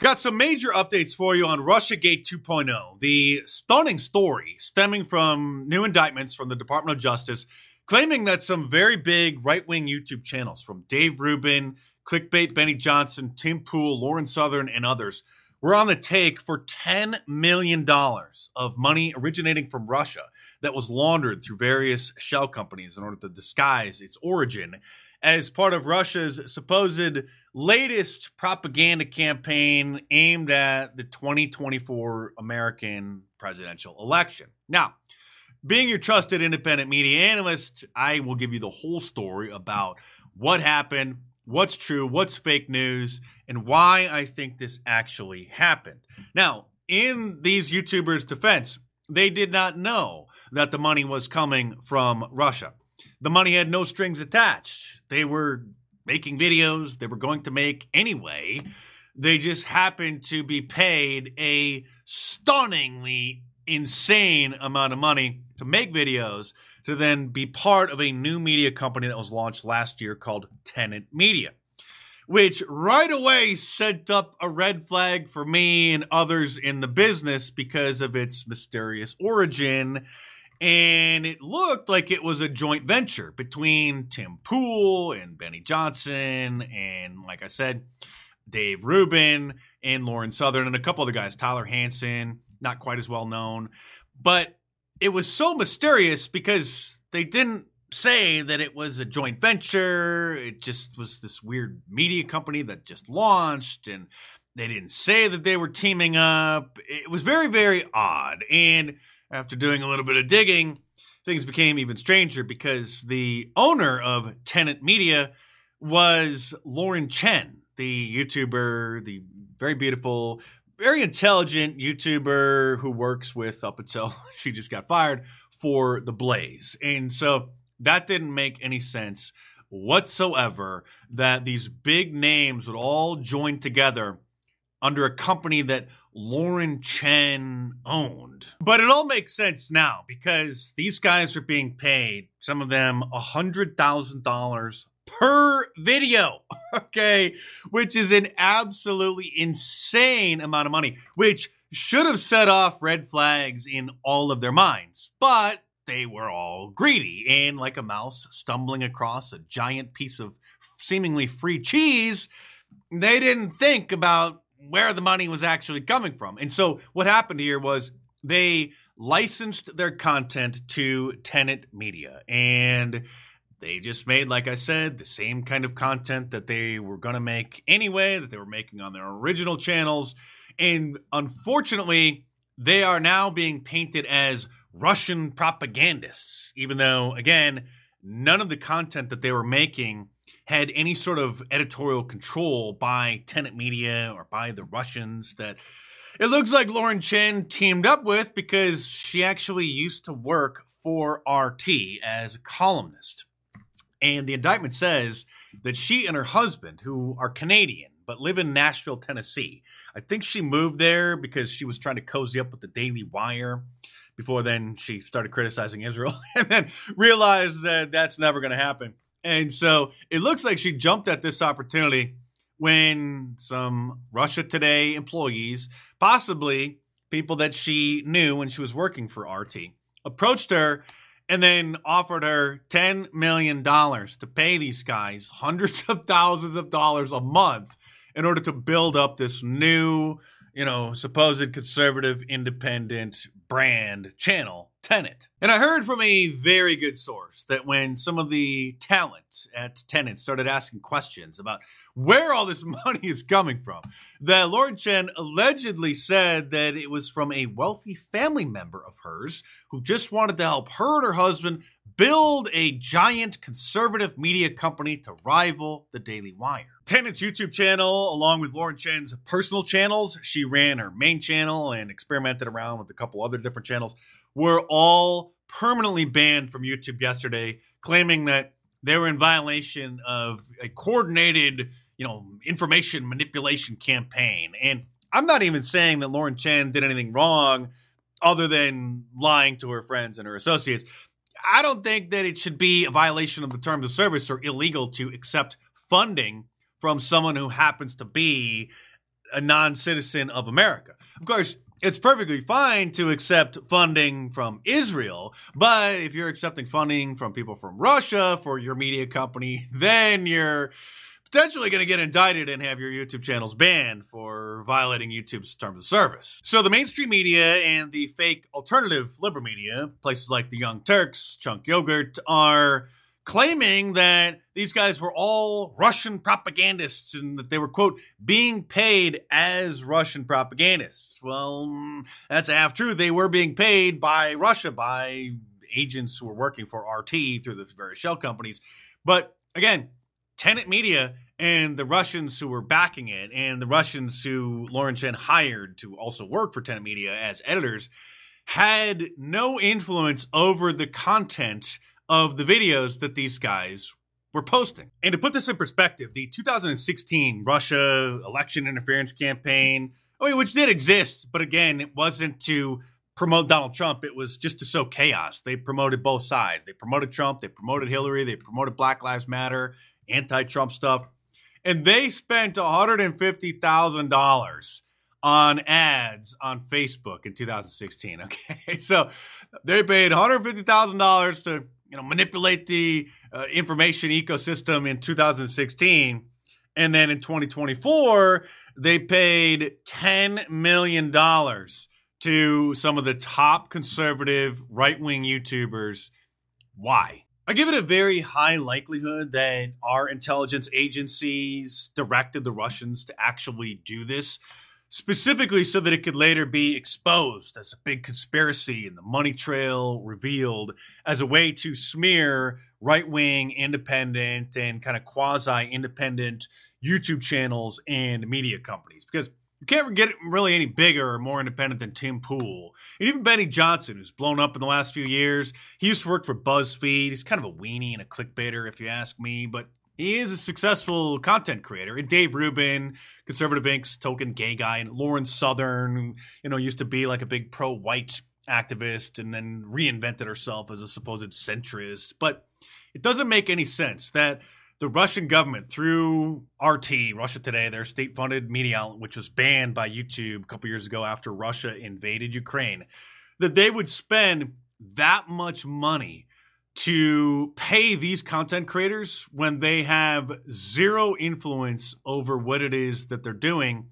Got some major updates for you on Russiagate 2.0, the stunning story stemming from new indictments from the Department of Justice claiming that some very big right-wing YouTube channels from Dave Rubin, Clickbait Benny Johnson, Tim Pool, Lauren Southern, and others were on the take for $10 million of money originating from Russia that was laundered through various shell companies in order to disguise its origin as part of Russia's supposed latest propaganda campaign aimed at the 2024 American presidential election. Now, being your trusted independent media analyst, I will give you the whole story about what happened, what's true, what's fake news, and why I think this actually happened. Now, in these YouTubers' defense, they did not know that the money was coming from Russia. The money had no strings attached. They were making videos they were going to make anyway. They just happened to be paid a stunningly insane amount of money to make videos to then be part of a new media company that was launched last year called Tenet Media, which right away set up a red flag for me and others in the business because of its mysterious origin. And it looked like it was a joint venture between Tim Pool and Benny Johnson and, like I said, Dave Rubin and Lauren Southern and a couple other guys, Tyler Hansen, not quite as well known. But it was so mysterious because they didn't say that it was a joint venture. It just was this weird media company that just launched, and they didn't say that they were teaming up. It was very, very odd. And after doing a little bit of digging, things became even stranger because the owner of Tenet Media was Lauren Chen, the YouTuber, the very beautiful, very intelligent YouTuber who works with, up until she just got fired, for The Blaze. And so that didn't make any sense whatsoever that these big names would all join together under a company that Lauren Chen owned. But it all makes sense now because these guys are being paid, some of them $100,000 per video, okay? Which is an absolutely insane amount of money, which should have set off red flags in all of their minds. But they were all greedy, and like a mouse stumbling across a giant piece of seemingly free cheese, they didn't think about where the money was actually coming from. And so what happened here was they licensed their content to Tenet Media, and they just made, like I said, the same kind of content that they were going to make anyway, that they were making on their original channels. And unfortunately, they are now being painted as Russian propagandists, even though, again, none of the content that they were making had any sort of editorial control by Tenet Media or by the Russians that it looks like Lauren Chen teamed up with because she actually used to work for RT as a columnist. And the indictment says that she and her husband, who are Canadian but live in Nashville, Tennessee, I think she moved there because she was trying to cozy up with the Daily Wire. Before then, she started criticizing Israel and then realized that that's never going to happen. And so it looks like she jumped at this opportunity when some Russia Today employees, possibly people that she knew when she was working for RT, approached her and then offered her $10 million to pay these guys hundreds of thousands of dollars a month in order to build up this new, supposed conservative independent brand channel, Tenet. And I heard from a very good source that when some of the talent at Tenet started asking questions about where all this money is coming from, that Lauren Chen allegedly said that it was from a wealthy family member of hers who just wanted to help her and her husband build a giant conservative media company to rival the Daily Wire. Tenet's YouTube channel, along with Lauren Chen's personal channels, she ran her main channel and experimented around with a couple other different channels, were all permanently banned from YouTube yesterday, claiming that they were in violation of a coordinated, information manipulation campaign. And I'm not even saying that Lauren Chen did anything wrong other than lying to her friends and her associates. I don't think that it should be a violation of the terms of service or illegal to accept funding from someone who happens to be a non-citizen of America. Of course, it's perfectly fine to accept funding from Israel, but if you're accepting funding from people from Russia for your media company, then you're potentially going to get indicted and have your YouTube channels banned for violating YouTube's terms of service. So the mainstream media and the fake alternative liberal media, places like the Young Turks, Chunk Yogurt, are claiming that these guys were all Russian propagandists and that they were, quote, being paid as Russian propagandists. Well, that's half true. They were being paid by Russia, by agents who were working for RT through the various shell companies. But again, Tenet Media and the Russians who were backing it and the Russians who Lauren Chen hired to also work for Tenet Media as editors had no influence over the content of the videos that these guys were posting. And to put this in perspective, the 2016 Russia election interference campaign, which did exist, but again, it wasn't to promote Donald Trump. It was just to sow chaos. They promoted both sides. They promoted Trump. They promoted Hillary. They promoted Black Lives Matter, anti-Trump stuff. And they spent $150,000 on ads on Facebook in 2016. Okay, so they paid $150,000 to manipulate the information ecosystem in 2016. And then in 2024, they paid $10 million to some of the top conservative right-wing YouTubers. Why? I give it a very high likelihood that our intelligence agencies directed the Russians to actually do this, specifically so that it could later be exposed as a big conspiracy and the money trail revealed as a way to smear right-wing, independent, and kind of quasi-independent YouTube channels and media companies. Because you can't get really any bigger or more independent than Tim Pool. And even Benny Johnson, who's blown up in the last few years. He used to work for BuzzFeed. He's kind of a weenie and a clickbaiter, if you ask me. But he is a successful content creator. And Dave Rubin, Conservative Inc.'s token gay guy. And Lauren Southern, used to be like a big pro-white activist and then reinvented herself as a supposed centrist. But it doesn't make any sense that the Russian government, through RT, Russia Today, their state-funded media outlet, which was banned by YouTube a couple years ago after Russia invaded Ukraine, that they would spend that much money to pay these content creators when they have zero influence over what it is that they're doing.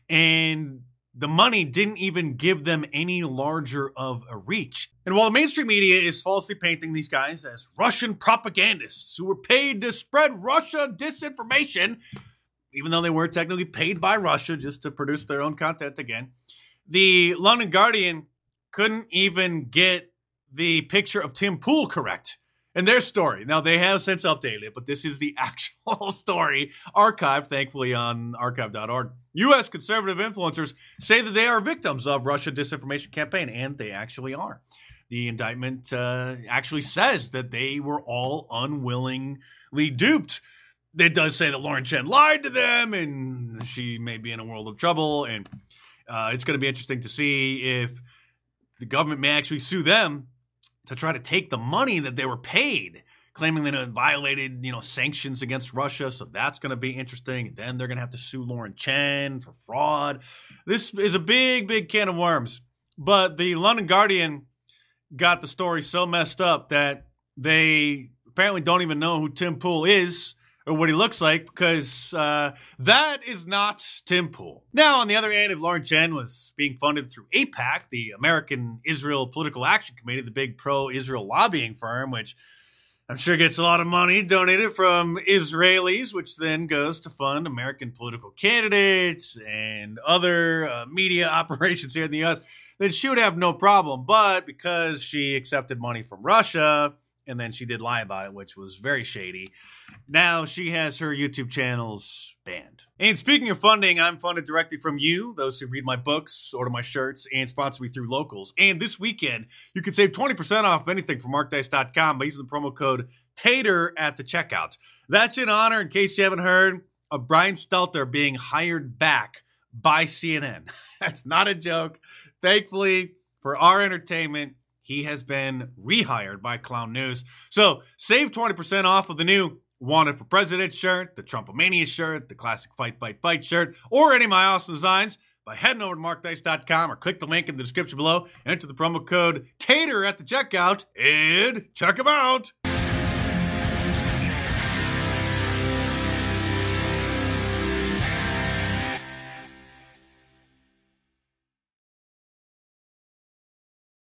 And the money didn't even give them any larger of a reach. And while the mainstream media is falsely painting these guys as Russian propagandists who were paid to spread Russia disinformation, even though they weren't technically paid by Russia just to produce their own content again, the London Guardian couldn't even get the picture of Tim Pool correct in their story. Now, they have since updated it, but this is the actual story, archived, thankfully, on archive.org. U.S. conservative influencers say that they are victims of Russia disinformation campaign, and they actually are. The indictment actually says that they were all unwillingly duped. It does say that Lauren Chen lied to them, and she may be in a world of trouble, and it's going to be interesting to see if the government may actually sue them to try to take the money that they were paid, claiming that it violated, sanctions against Russia. So that's going to be interesting. And then they're going to have to sue Lauren Chen for fraud. This is a big, big can of worms. But the London Guardian got the story so messed up that they apparently don't even know who Tim Pool is or what he looks like, because that is not Tim Pool. Now, on the other hand, if Lauren Chen was being funded through AIPAC, the American Israel Political Action Committee, the big pro-Israel lobbying firm, which I'm sure gets a lot of money donated from Israelis, which then goes to fund American political candidates and other media operations here in the U.S., then she would have no problem. But because she accepted money from Russia, and then she did lie about it, which was very shady, now she has her YouTube channels banned. And speaking of funding, I'm funded directly from you, those who read my books, order my shirts, and sponsor me through Locals. And this weekend, you can save 20% off anything from markdice.com by using the promo code TATER at the checkout. That's in honor, in case you haven't heard, of Brian Stelter being hired back by CNN. That's not a joke. Thankfully, for our entertainment, he has been rehired by Clown News. So save 20% off of the new Wanted for President shirt, the Trumpomania shirt, the classic Fight, Fight, Fight shirt, or any of my awesome designs by heading over to markdice.com or click the link in the description below, enter the promo code TATER at the checkout, and check them out.